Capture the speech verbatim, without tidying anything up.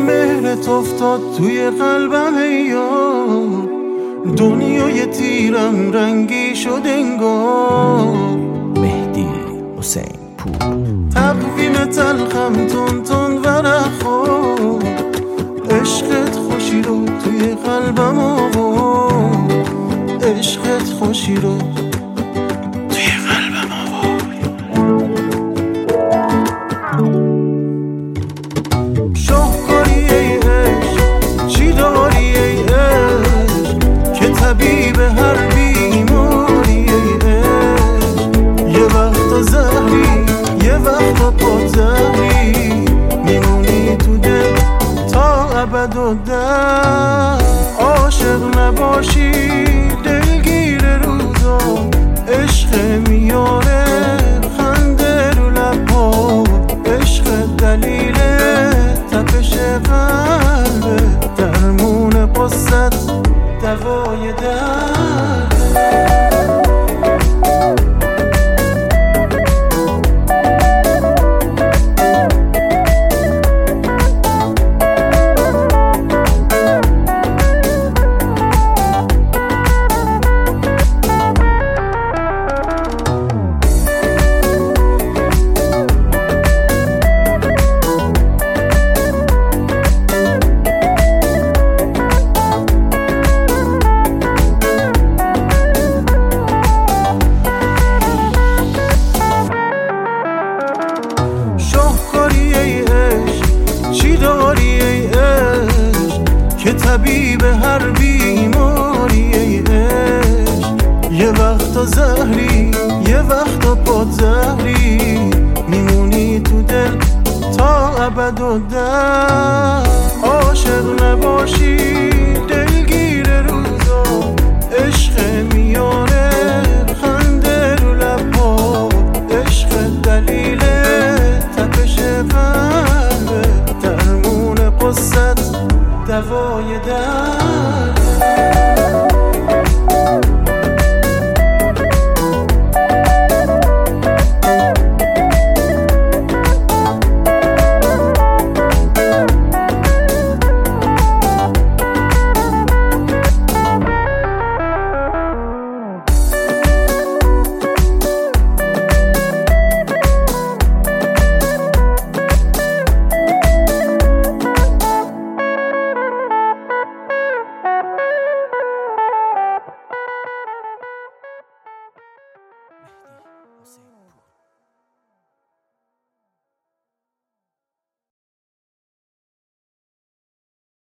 مهرت افتاد توی قلبم ایار، دنیای تیرم رنگی شد انگار. مهدی حسین پور. تقویم تلخم تون تون ورق خور، عشقت خوشی رو توی قلبم آورد، عشقت خوشی رو توی قلبم آورد. شاهکاری ای عشق، چی داری ای عشق که طبیب هر بیماری ای عشق. یه وقتا زهری، یه وقتا پادزهری، میمونی تو دل تا ابد و در. عاشق نباشی دلگیر روزا، عشق میاره خنده رو لبا، عشق دلیل تپش قلبه، درمون قصت دوای درد. که طبیب هر بیماری ای عشق. یه وقتا زهری، یه وقتا پادزهری، میمونی تو دل تا ابد و در. عاشق نباشی دلگیر روزا، عشق میاره خنده رو لبا، عشق دلیل تپش قلبه، درمون قصت دوای درد.